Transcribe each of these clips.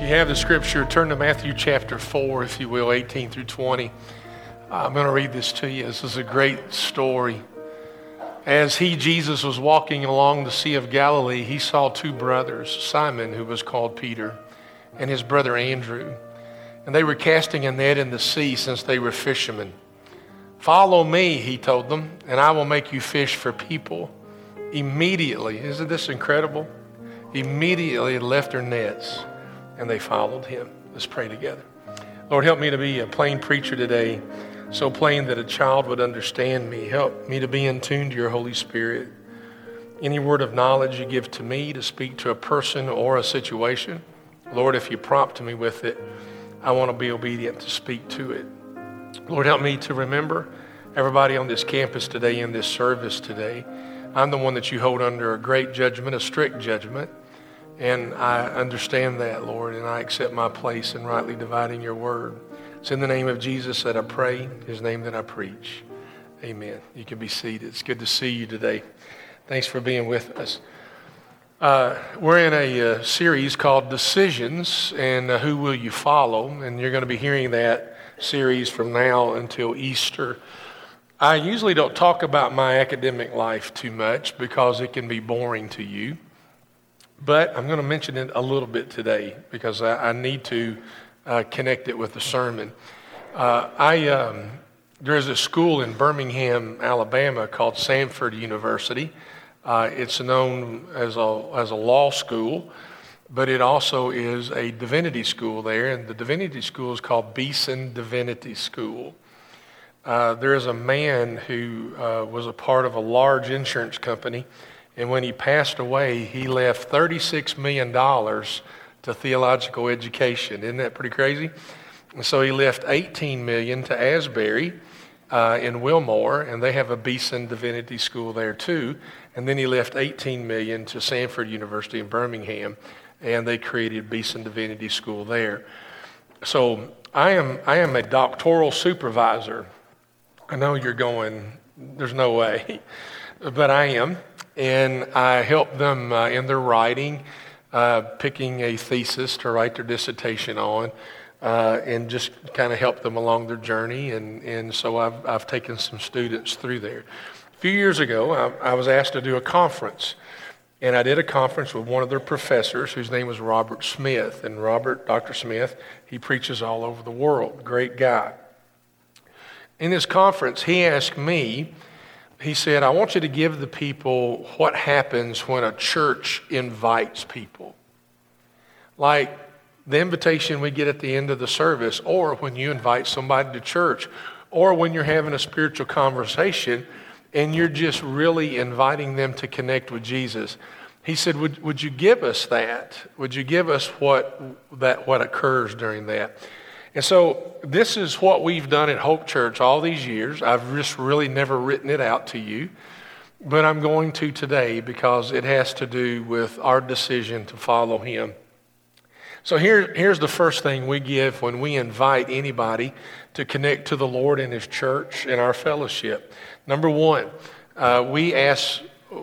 you have the scripture, turn to Matthew chapter 4, if you will, 18 through 20. I'm going to read this to you. This is a great story. As Jesus was walking along the Sea of Galilee, he saw two brothers, Simon, who was called Peter, and his brother Andrew. And they were casting a net in the sea since they were fishermen. "Follow me," he told them, "and I will make you fish for people." Immediately, isn't this incredible? Immediately left their nets and they followed him. Let's pray together. Lord, help me to be a plain preacher today, so plain that a child would understand me. Help me to be in tune to your Holy Spirit. Any word of knowledge you give to me to speak to a person or a situation, Lord, if you prompt me with it, I want to be obedient to speak to it. Lord, help me to remember everybody on this campus today, in this service today. I'm the one that you hold under a great judgment, a strict judgment. And I understand that, Lord, and I accept my place in rightly dividing your word. It's in the name of Jesus that I pray, his name that I preach. Amen. You can be seated. It's good to see you today. Thanks for being with us. We're in a series called Decisions and Who Will You Follow? And you're going to be hearing that series from now until Easter. I usually don't talk about my academic life too much because it can be boring to you. But I'm going to mention it a little bit today because I need to connect it with the sermon. There's a school in Birmingham, Alabama called Samford University. It's known as a law school, but it also is a divinity school there, and the divinity school is called Beeson Divinity School. There is a man who was a part of a large insurance company, and when he passed away, he left $36 million to theological education. Isn't that pretty crazy? And so he left $18 million to Asbury in Wilmore, and they have a Beeson Divinity School there too. And then he left $18 million to Samford University in Birmingham, and they created Beeson Divinity School there. So I am a doctoral supervisor. I know you're going, there's no way, but I am. And I help them in their writing, picking a thesis to write their dissertation on, and just kind of help them along their journey. And so I've taken some students through there. A few years ago, I was asked to do a conference. And I did a conference with one of their professors, whose name was Robert Smith. And Dr. Smith, he preaches all over the world. Great guy. In this conference, he asked me, he said, "I want you to give the people what happens when a church invites people. Like the invitation we get at the end of the service, or when you invite somebody to church, or when you're having a spiritual conversation and you're just really inviting them to connect with Jesus." He said, would you give us that? Would you give us what occurs during that? And so this is what we've done at Hope Church all these years. I've just really never written it out to you, but I'm going to today because it has to do with our decision to follow him. So here's the first thing we give when we invite anybody to connect to the Lord and his church and our fellowship. Number one, we ask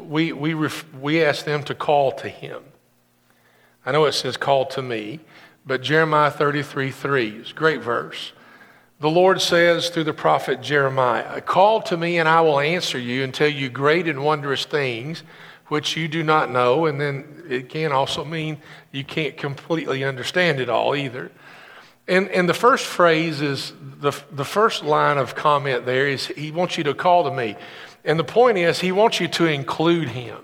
them to call to him. I know it says call to me, but Jeremiah 33:3 is a great verse. The Lord says through the prophet Jeremiah, "Call to me and I will answer you and tell you great and wondrous things which you do not know." And then it can also mean you can't completely understand it all either. And the first phrase is, the first line of comment there is, he wants you to call to me. And the point is, he wants you to include him.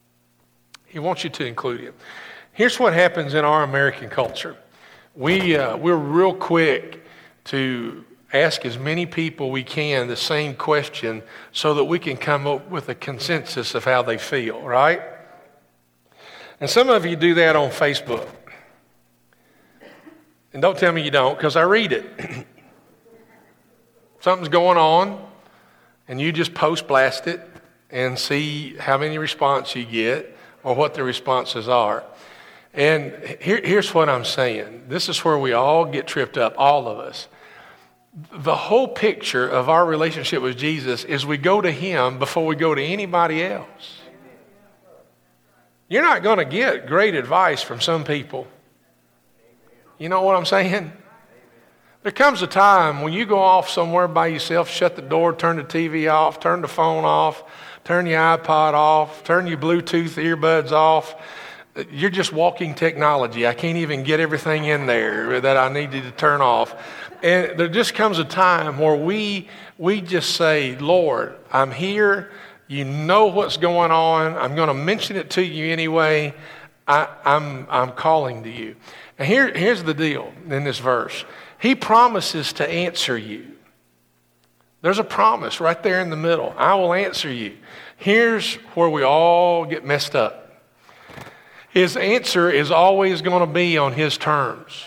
He wants you to include him. Here's what happens in our American culture. We're real quick to ask as many people we can the same question so that we can come up with a consensus of how they feel, right? And some of you do that on Facebook. And don't tell me you don't, because I read it. Something's going on, and you just post blast it and see how many response you get or what the responses are. And here's what I'm saying. This is where we all get tripped up, all of us. The whole picture of our relationship with Jesus is we go to him before we go to anybody else. You're not going to get great advice from some people. You know what I'm saying? There comes a time when you go off somewhere by yourself, shut the door, turn the TV off, turn the phone off, turn your iPod off, turn your Bluetooth earbuds off. You're just walking technology. I can't even get everything in there that I needed to turn off. And there just comes a time where we just say, Lord, I'm here. You know what's going on. I'm going to mention it to you anyway. I'm calling to you. And here's the deal in this verse. He promises to answer you. There's a promise right there in the middle. I will answer you. Here's where we all get messed up. His answer is always going to be on his terms.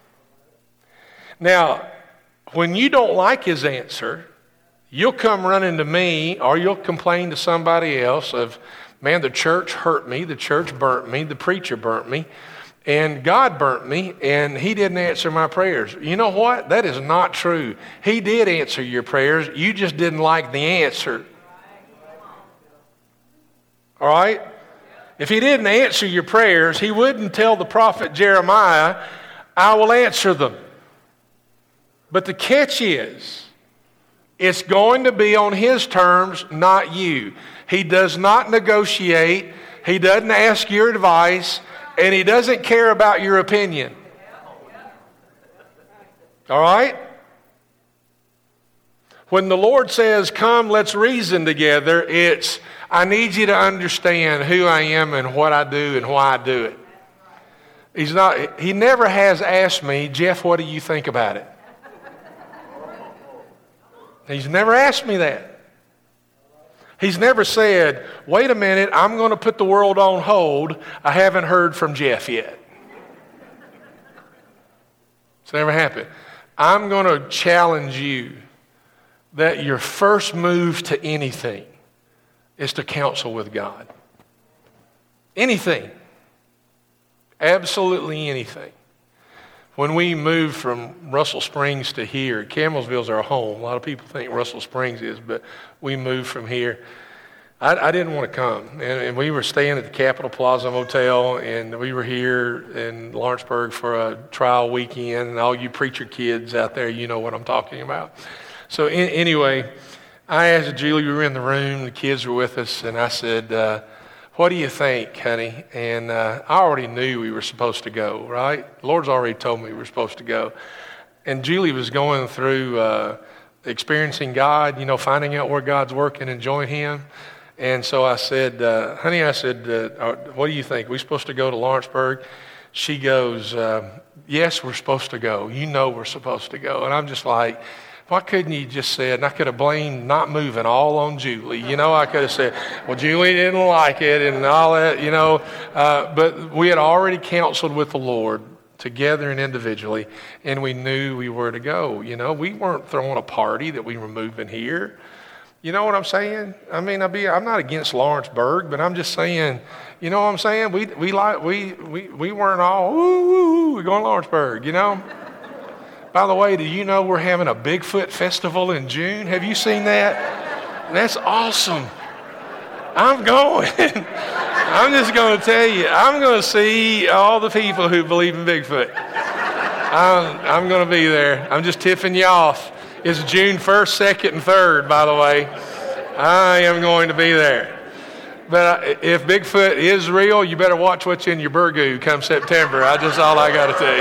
Now, when you don't like his answer, you'll come running to me or you'll complain to somebody else of, man, the church hurt me, the church burnt me, the preacher burnt me, and God burnt me, and he didn't answer my prayers. You know what? That is not true. He did answer your prayers. You just didn't like the answer. All right? If he didn't answer your prayers, he wouldn't tell the prophet Jeremiah, I will answer them. But the catch is, it's going to be on his terms, not you. He does not negotiate. He doesn't ask your advice. And he doesn't care about your opinion. All right? When the Lord says, come, let's reason together, it's, I need you to understand who I am and what I do and why I do it. He never has asked me, Jeff, what do you think about it? He's never asked me that. He's never said, wait a minute, I'm going to put the world on hold. I haven't heard from Jeff yet. It's never happened. I'm going to challenge you that your first move to anything is to counsel with God. Anything. Absolutely anything. When we moved from Russell Springs to here, Campbellsville's our home. A lot of people think Russell Springs is, but we moved from here. I didn't want to come. And we were staying at the Capitol Plaza Motel, and we were here in Lawrenceburg for a trial weekend. And all you preacher kids out there, you know what I'm talking about. So anyway, I asked Julie, we were in the room, the kids were with us, and I said, what do you think, honey? And I already knew we were supposed to go, right? The Lord's already told me we were supposed to go. And Julie was going through experiencing God, finding out where God's working, enjoying him. And so I said, honey, what do you think? We supposed to go to Lawrenceburg? She goes, yes, we're supposed to go. You know we're supposed to go. And I'm just like, why couldn't you just said, and I could have blamed not moving all on Julie. I could have said, well, Julie didn't like it and all that, but we had already counseled with the Lord together and individually, and we knew we were to go. We weren't throwing a party that we were moving here. You know what I'm saying? I mean, I'm not against Lawrenceburg, but I'm just saying, you know what I'm saying? We weren't all, woo, we're going to Lawrenceburg, By the way, do you know we're having a Bigfoot festival in June? Have you seen that? That's awesome. I'm going. I'm just going to tell you, I'm going to see all the people who believe in Bigfoot. I'm going to be there. I'm just tipping you off. It's June 1st, 2nd, and 3rd, by the way. I am going to be there. But if Bigfoot is real, you better watch what's in your burgoo come September. That's all I got to tell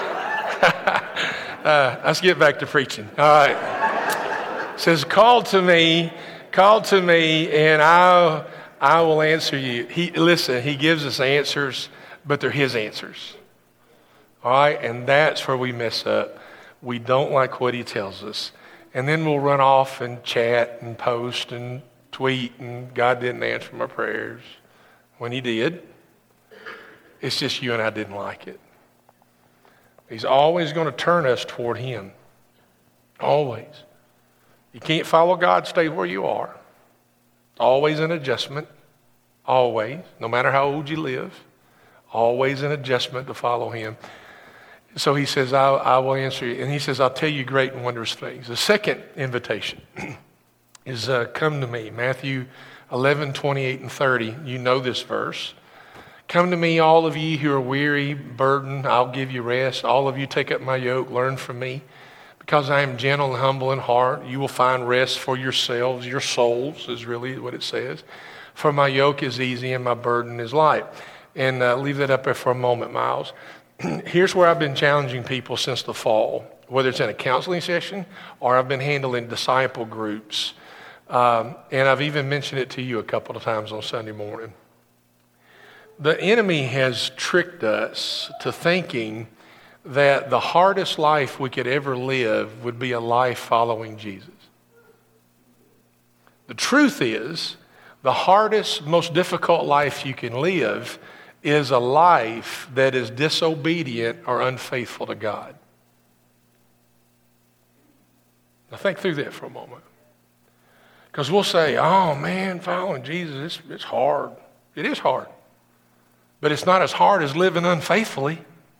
you. Let's get back to preaching. All right. It says, call to me, and I will answer you. He gives us answers, but they're his answers. All right, and that's where we mess up. We don't like what he tells us. And then we'll run off and chat and post and tweet, and God didn't answer my prayers. When he did, it's just you and I didn't like it. He's always going to turn us toward him. Always. You can't follow God, stay where you are. Always an adjustment. Always. No matter how old you live. Always an adjustment to follow him. So he says, I will answer you. And he says, I'll tell you great and wondrous things. The second invitation is come to me. Matthew 11, 28, and 30. You know this verse. Come to me, all of you who are weary, burdened, I'll give you rest. All of you take up my yoke, learn from me. Because I am gentle and humble in heart, you will find rest for yourselves, your souls is really what it says. For my yoke is easy and my burden is light. And leave that up there for a moment, Miles. Here's where I've been challenging people since the fall, whether it's in a counseling session or I've been handling disciple groups. And I've even mentioned it to you a couple of times on Sunday morning. The enemy has tricked us to thinking that the hardest life we could ever live would be a life following Jesus. The truth is, the hardest, most difficult life you can live is a life that is disobedient or unfaithful to God. Now think through that for a moment. Because we'll say, oh man, following Jesus, it's hard. It is hard. But it's not as hard as living unfaithfully.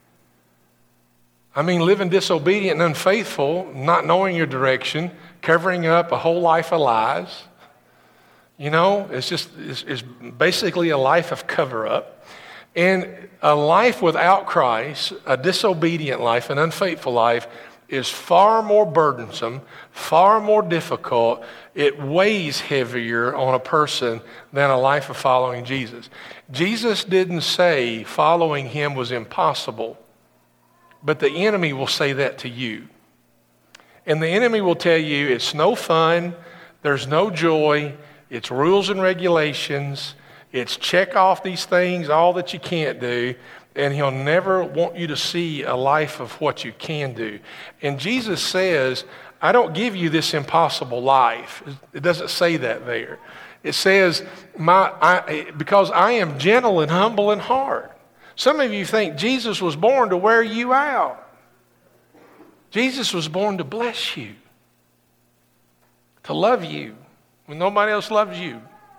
I mean, living disobedient and unfaithful, not knowing your direction, covering up a whole life of lies. You know, it's basically a life of cover-up. And a life without Christ, a disobedient life, an unfaithful life, is far more burdensome, far more difficult. It weighs heavier on a person than a life of following Jesus. Jesus didn't say following him was impossible. But the enemy will say that to you. And the enemy will tell you it's no fun, there's no joy, it's rules and regulations, it's check off these things, all that you can't do, and he'll never want you to see a life of what you can do. And Jesus says, I don't give you this impossible life. It doesn't say that there. It says, because I am gentle and humble in heart. Some of you think Jesus was born to wear you out. Jesus was born to bless you, to love you when nobody else loves you,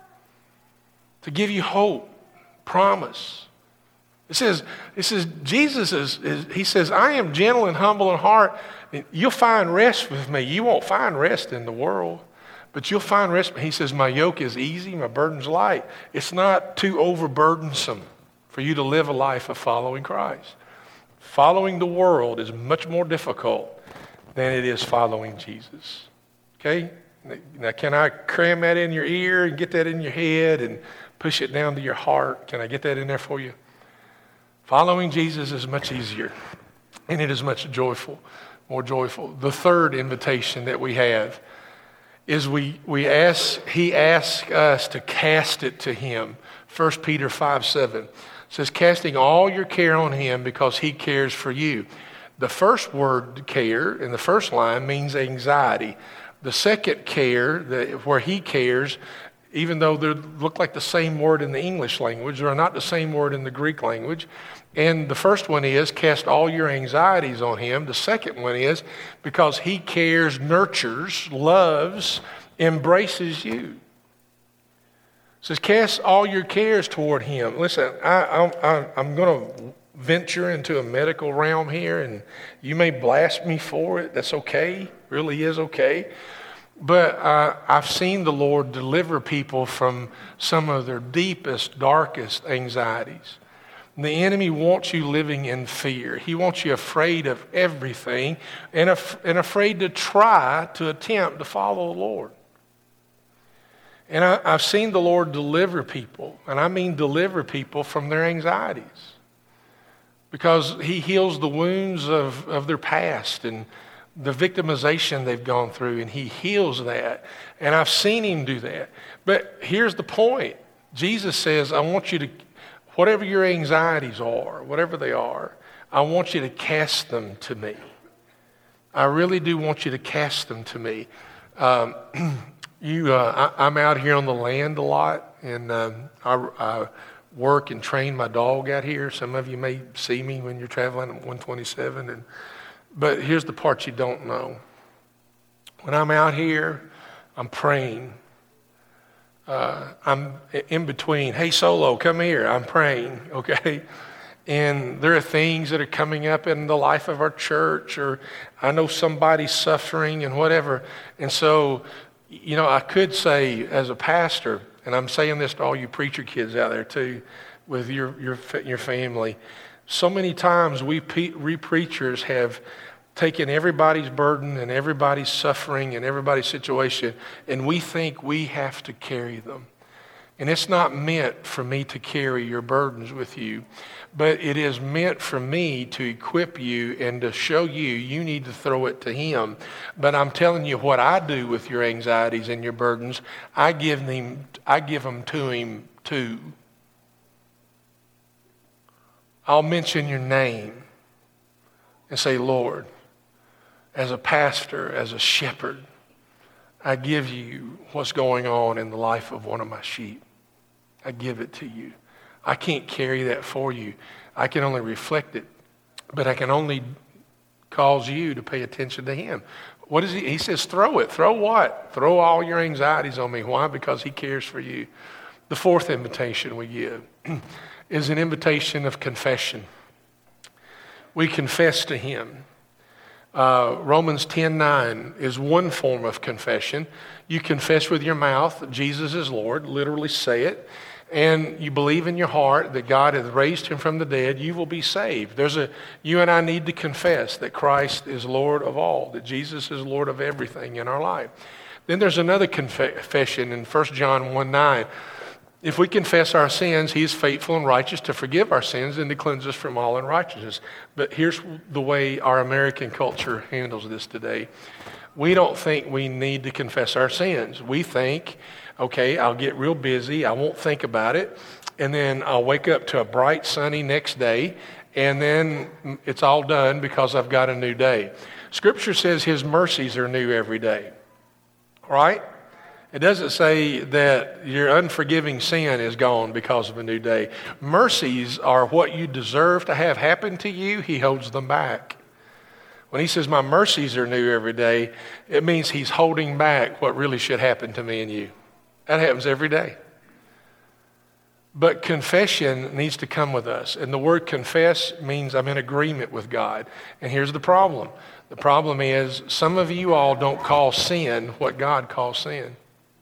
to give you hope, promise. It says Jesus he says, I am gentle and humble in heart. You'll find rest with me. You won't find rest in the world, but you'll find rest. He says, my yoke is easy, my burden's light. It's not too overburdensome for you to live a life of following Christ. Following the world is much more difficult than it is following Jesus. Okay? Now, can I cram that in your ear and get that in your head and push it down to your heart? Can I get that in there for you? Following Jesus is much easier, and it is much more joyful. The third invitation that we have is he asks us to cast it to him. 1 Peter 5:7 says, casting all your care on him because he cares for you. The first word, care, in the first line means anxiety. The second, care, where he cares, even though they look like the same word in the English language, they're not the same word in the Greek language. And the first one is, cast all your anxieties on him. The second one is, because he cares, nurtures, loves, embraces you. It says, cast all your cares toward him. Listen, I'm going to venture into a medical realm here, and you may blast me for it. That's okay. Really is okay. But I've seen the Lord deliver people from some of their deepest, darkest anxieties. The enemy wants you living in fear. He wants you afraid of everything and afraid to try to attempt to follow the Lord. And I've seen the Lord deliver people, and I mean deliver people from their anxieties, because he heals the wounds of their past and the victimization they've gone through, and he heals that. And I've seen him do that. But here's the point. Jesus says, I want you to, whatever your anxieties are, whatever they are, I want you to cast them to me. I really do want you to cast them to me. I'm out here on the land a lot, and I work and train my dog out here. Some of you may see me when you're traveling at 127. But here's the part you don't know. When I'm out here, I'm praying. I'm in between. Hey, Solo, come here. I'm praying, okay? And there are things that are coming up in the life of our church, or I know somebody's suffering and whatever. And so, I could say as a pastor, and I'm saying this to all you preacher kids out there too, with your family. So many times we preachers have taken everybody's burden and everybody's suffering and everybody's situation, and we think we have to carry them. And it's not meant for me to carry your burdens with you, but it is meant for me to equip you and to show you need to throw it to him. But I'm telling you what I do with your anxieties and your burdens, I give them to him too. I'll mention your name and say, Lord, as a pastor, as a shepherd, I give you what's going on in the life of one of my sheep. I give it to you. I can't carry that for you. I can only reflect it, but I can only cause you to pay attention to him. What is he? He says, throw it. Throw what? Throw all your anxieties on me. Why? Because he cares for you. The fourth invitation we give is an invitation of confession. We confess to him. Romans 10:9 is one form of confession. You confess with your mouth Jesus is Lord, literally say it, and you believe in your heart that God has raised him from the dead, you will be saved. You and I need to confess that Christ is Lord of all, that Jesus is Lord of everything in our life. Then there's another confession in 1 John 1:9. If we confess our sins, he is faithful and righteous to forgive our sins and to cleanse us from all unrighteousness. But here's the way our American culture handles this today. We don't think we need to confess our sins. We think, okay, I'll get real busy, I won't think about it, and then I'll wake up to a bright, sunny next day, and then it's all done because I've got a new day. Scripture says his mercies are new every day, right? It doesn't say that your unforgiving sin is gone because of a new day. Mercies are what you deserve to have happen to you. He holds them back. When he says my mercies are new every day, it means he's holding back what really should happen to me and you. That happens every day. But confession needs to come with us. And the word confess means I'm in agreement with God. And here's the problem. The problem is some of you all don't call sin what God calls sin.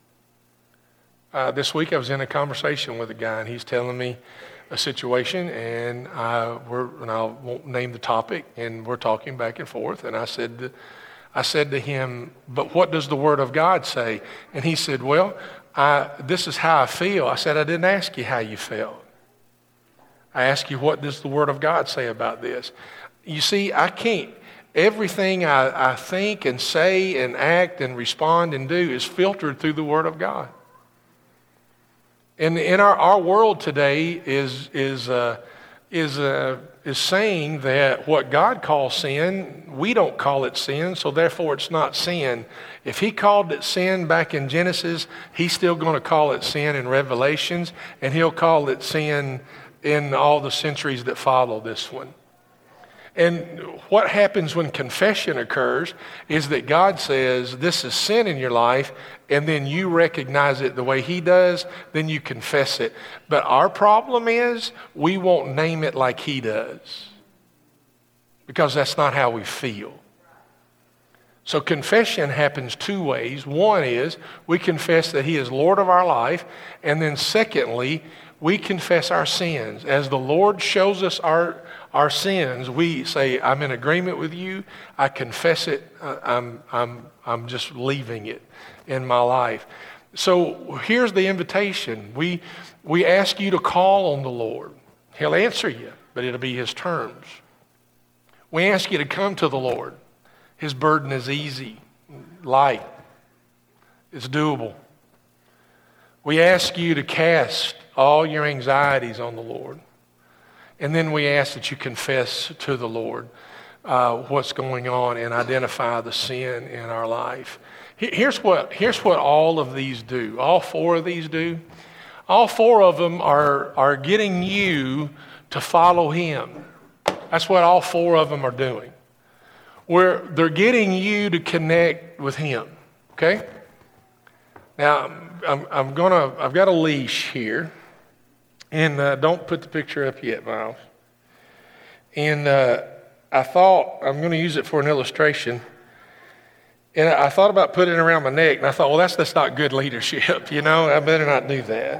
This week I was in a conversation with a guy, and he's telling me a situation, and I won't name the topic, and we're talking back and forth. And I said to him, "But what does the Word of God say?" And he said, "Well, this is how I feel." I said, "I didn't ask you how you felt. I asked you, what does the Word of God say about this?" You see, I can't. Everything I think and say and act and respond and do is filtered through the Word of God. And in our world today is saying that what God calls sin, we don't call it sin, so therefore it's not sin. If he called it sin back in Genesis, he's still going to call it sin in Revelations, and he'll call it sin in all the centuries that follow this one. And what happens when confession occurs is that God says, this is sin in your life, and then you recognize it the way he does, then you confess it. But our problem is we won't name it like he does, because that's not how we feel. So confession happens two ways. One is we confess that he is Lord of our life, and then secondly, we confess our sins. As the Lord shows us our sins, we say, I'm in agreement with you. I confess it. I'm just leaving it in my life. So here's the invitation. We ask you to call on the Lord. He'll answer you, but it'll be his terms. We ask you to come to the Lord. His burden is easy, light. It's doable. We ask you to cast all your anxieties on the Lord. And then we ask that you confess to the Lord what's going on and identify the sin in our life. Here's what all of these do. All four of these do. All four of them are getting you to follow him. That's what all four of them are doing. They're getting you to connect with him. Okay? Now, I've got a leash here. And don't put the picture up yet, Miles. And I thought I'm going to use it for an illustration. And I thought about putting it around my neck. And I thought, well, that's not good leadership. I better not do that.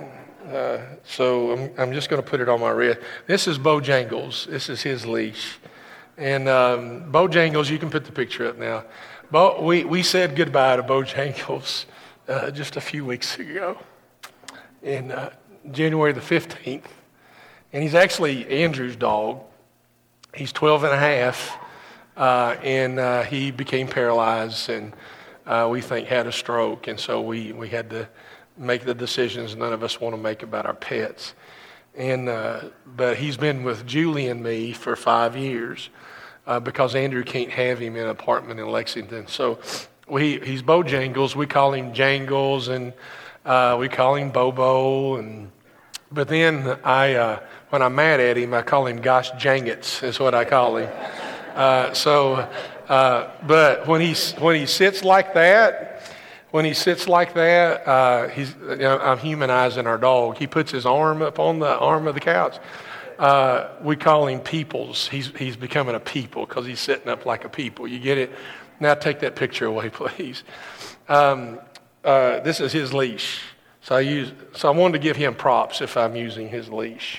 So I'm just going to put it on my wrist. This is Bojangles. This is his leash. And Bojangles, you can put the picture up now. We said goodbye to Bojangles just a few weeks ago, in January the 15th. And he's actually Andrew's dog. He's 12 and a half, and he became paralyzed and we think had a stroke. And so we had to make the decisions none of us want to make about our pets. And but he's been with Julie and me for 5 years because Andrew can't have him in an apartment in Lexington. So he's Bojangles. We call him Jangles, and we call him Bobo. But then when I'm mad at him, I call him Gosh Jangits, is what I call him. But when he sits like that, I'm humanizing our dog. He puts his arm up on the arm of the couch. We call him Peoples. He's becoming a people because he's sitting up like a people. You get it? Now take that picture away, please. This is his leash. So I wanted to give him props if I'm using his leash.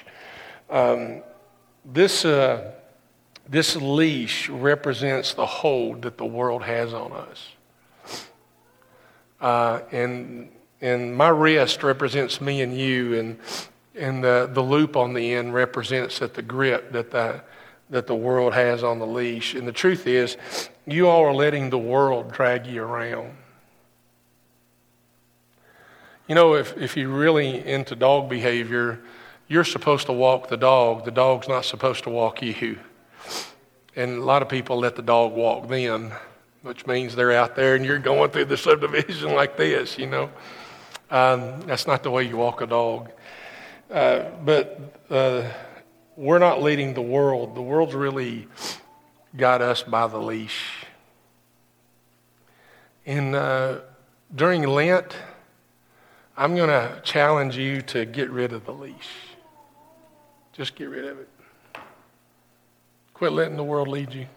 This leash represents the hold that the world has on us. And my wrist represents me and you, and the loop on the end represents the grip that the world has on the leash. And the truth is, you all are letting the world drag you around. You know, if you're really into dog behavior, you're supposed to walk the dog. The dog's not supposed to walk you. And a lot of people let the dog walk them, which means they're out there and you're going through the subdivision like this, you know. That's not the way you walk a dog. But we're not leading the world. The world's really got us by the leash. And during Lent, I'm going to challenge you to get rid of the leash. Just get rid of it. Quit letting the world lead you.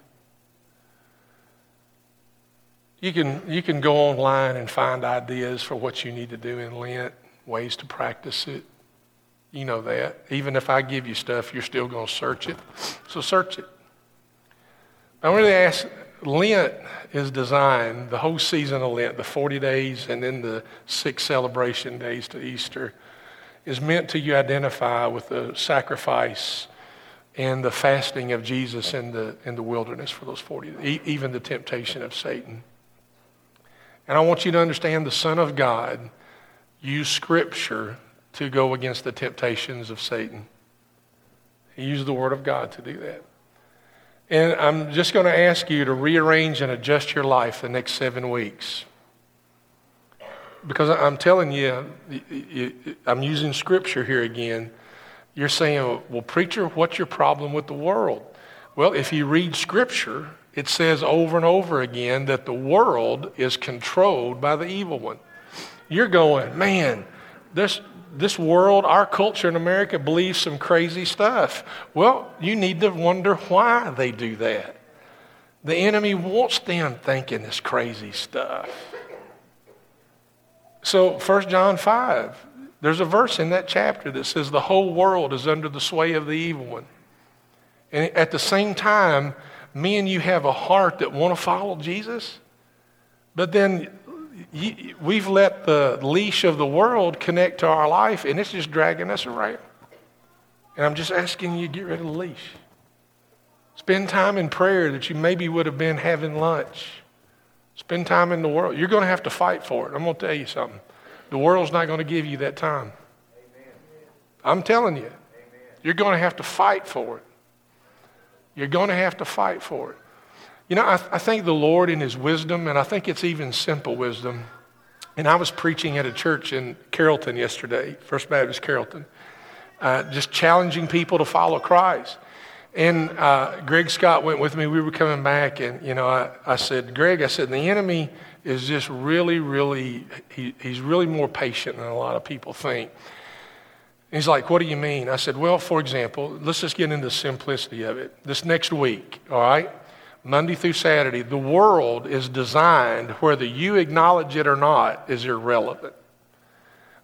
You can go online and find ideas for what you need to do in Lent, ways to practice it. You know that. Even if I give you stuff, you're still going to search it. So search it. I really ask, Lent is designed, the whole season of Lent, the 40 days and then the 6 celebration days to Easter, is meant to you identify with the sacrifice and the fasting of Jesus in the wilderness for those 40 days, even the temptation of Satan. And I want you to understand the Son of God used Scripture to go against the temptations of Satan. He used the Word of God to do that. And I'm just going to ask you to rearrange and adjust your life the next 7 weeks. Because I'm telling you, I'm using Scripture here again. You're saying, well, preacher, what's your problem with the world? Well, if you read Scripture, it says over and over again that the world is controlled by the evil one. You're going, man, this world, our culture in America believes some crazy stuff. Well, you need to wonder why they do that. The enemy wants them thinking this crazy stuff. So 1 John 5, there's a verse in that chapter that says the whole world is under the sway of the evil one. And at the same time, me and you have a heart that want to follow Jesus, but then we've let the leash of the world connect to our life, and it's just dragging us around. And I'm just asking you to get rid of the leash. Spend time in prayer that you maybe would have been having lunch. Spend time in the world. You're going to have to fight for it. I'm going to tell you something. The world's not going to give you that time. Amen. I'm telling you. Amen. You're going to have to fight for it. You're going to have to fight for it. You know, I think the Lord in His wisdom, and I think it's even simple wisdom, and I was preaching at a church in Carrollton yesterday, First Baptist Carrollton, just challenging people to follow Christ. And Greg Scott went with me. We were coming back, and, you know, I said, Greg, the enemy is just really, he's really more patient than a lot of people think. And he's like, what do you mean? I said, well, for example, let's just get into the simplicity of it. This next week, all right, Monday through Saturday, the world is designed, whether you acknowledge it or not, is irrelevant.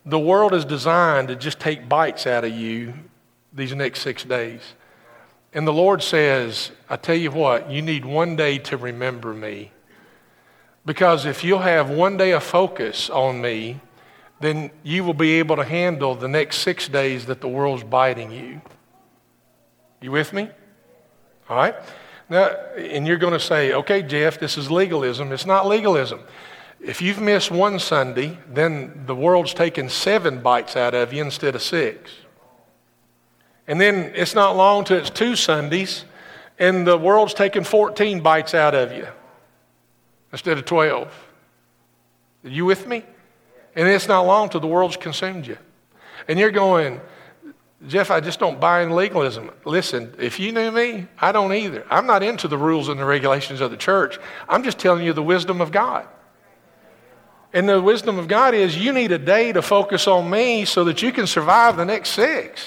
The world is designed to just take bites out of you these next 6 days. And the Lord says, I tell you what, you need one day to remember me. Because if you'll have one day of focus on me, then you will be able to handle the next 6 days that the world's biting you. You with me? All right? Now, and you're going to say, okay, Jeff, this is legalism. It's not legalism. If you've missed one Sunday, then the world's taken 7 bites out of you instead of 6. And then it's not long till it's 2 Sundays, and the world's taken 14 bites out of you instead of 12. Are you with me? And it's not long till the world's consumed you. And you're going, Jeff, I just don't buy in legalism. Listen, if you knew me, I don't either. I'm not into the rules and the regulations of the church. I'm just telling you the wisdom of God. And the wisdom of God is you need a day to focus on me so that you can survive the next 6.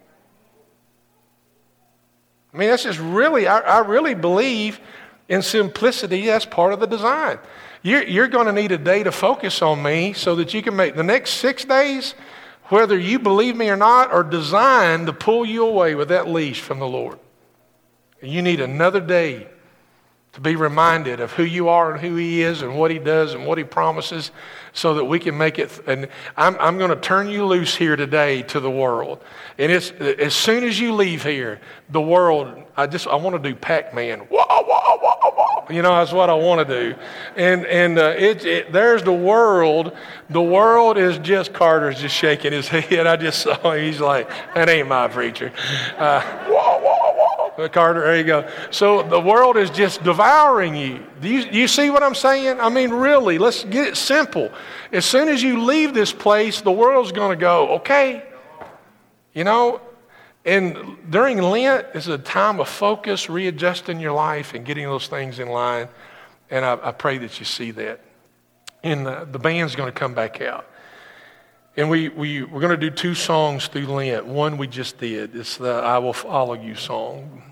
I mean, that's just really, I really believe in simplicity. That's part of the design. You're going to need a day to focus on me so that you can make the next 6 days, whether you believe me or not, are designed to pull you away with that leash from the Lord. And you need another day to be reminded of who you are and who He is and what He does and what He promises so that we can make it. And I'm going to turn you loose here today to the world. And it's as soon as you leave here, the world, I want to do Pac-Man. Wah, wah, wah, wah. You know, that's what I want to do. And there's the world. The world is just, Carter's just shaking his head. I just saw him. He's like, that ain't my preacher. Wah, wah, wah. Carter, there you go. So the world is just devouring you. Do you see what I'm saying? I mean, really, let's get it simple. As soon as you leave this place, the world's going to go, okay. You know, and during Lent is a time of focus, readjusting your life and getting those things in line. And I pray that you see that. And the band's going to come back out. And we're going to do 2 songs through Lent. One we just did. It's the I Will Follow You song.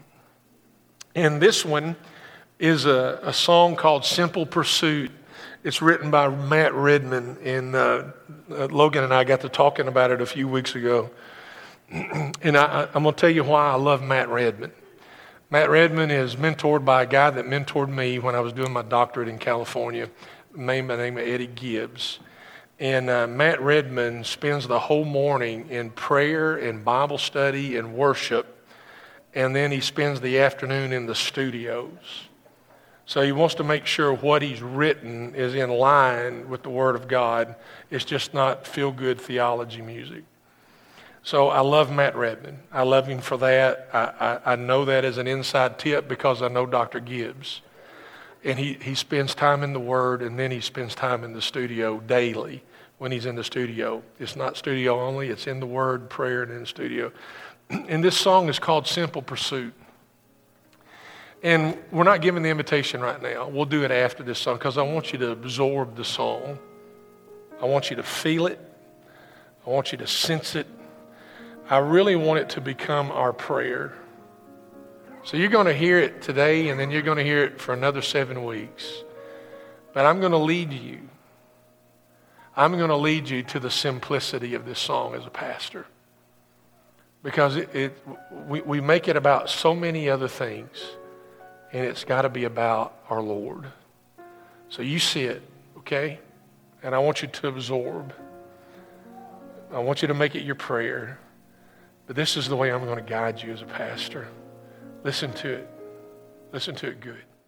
And this one is a song called Simple Pursuit. It's written by Matt Redman. And Logan and I got to talking about it a few weeks ago. And I'm going to tell you why I love Matt Redman. Matt Redman is mentored by a guy that mentored me when I was doing my doctorate in California, named by the name of Eddie Gibbs. And Matt Redman spends the whole morning in prayer and Bible study and worship, and then he spends the afternoon in the studios. So he wants to make sure what he's written is in line with the Word of God. It's just not feel-good theology music. So I love Matt Redman. I love him for that. I know that as an inside tip because I know Dr. Gibbs. And he spends time in the Word, and then he spends time in the studio daily when he's in the studio. It's not studio only. It's in the Word, prayer, and in the studio. And this song is called Simple Pursuit. And we're not giving the invitation right now. We'll do it after this song because I want you to absorb the song. I want you to feel it. I want you to sense it. I really want it to become our prayer. So you're going to hear it today, and then you're going to hear it for another 7 weeks. But I'm going to lead you. I'm going to lead you to the simplicity of this song as a pastor. Because we make it about so many other things, and it's got to be about our Lord. So you see it, okay? And I want you to absorb. I want you to make it your prayer. But this is the way I'm going to guide you as a pastor. Listen to it. Listen to it good.